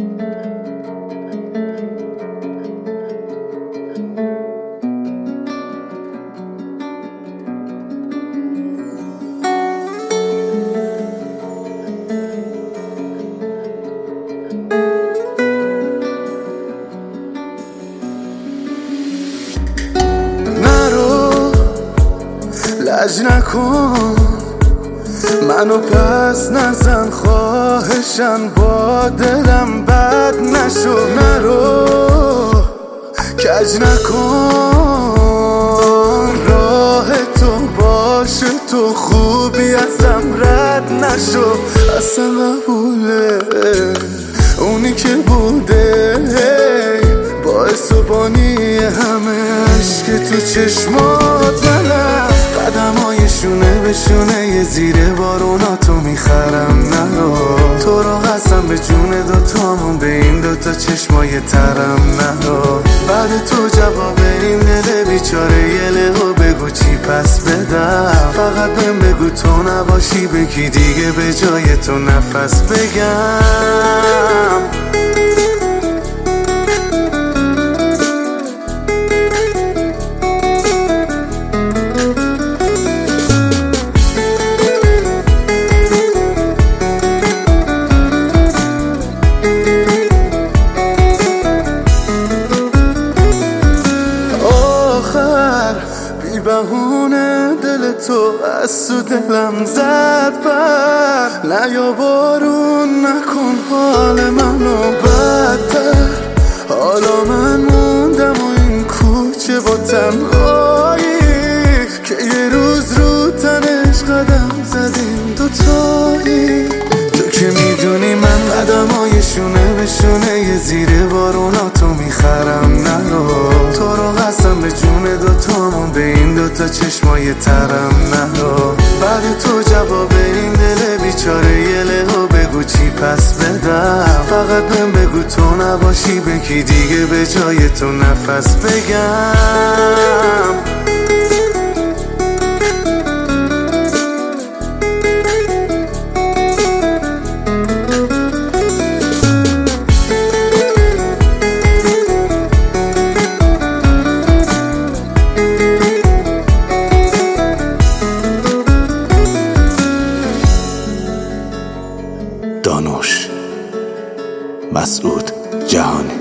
لج نکن منو پس نزن، خواهشن با دلم بد نشو. نرو کج نکن، راه تو باشه تو، خوبی ازم رد نشو. اصلا قبوله اونی که بوده باعث و بانی همه عشق تو چشمات منم. قدمای شونه به شونه یه زیر بارونا تو میخرم. نرو تو رو قسم به جون دوتامون، به این دوتا چشمای ترم. نرو بعد تو جواب این دل بیچاره یه لهو بگو چی پس بدم. فقط بهم بگو تو نباشی بگی دیگه به جای تو نفس بگم. بی بهونه دل تو از تو دلم زد بر. نیا بارون نکن حال منو بدتر. حالا من موندم و این کوچه با تنهایی که یه روز رو تنش قدم زدیم دوتایی. تو که میدونی من قدمای شونه به شونه یه زیر بارونا تو میخرم. نرو تو رو قسم به جون دوتامون، به این دوتا چشمای ترم. نرو بعد تو جواب این دل بیچاره یه لهو بگو چی پس بدم. فقط بهم بگو تو نباشی بگی دیگه به جای تو نفس بگم. دانوش مسعود جهانی.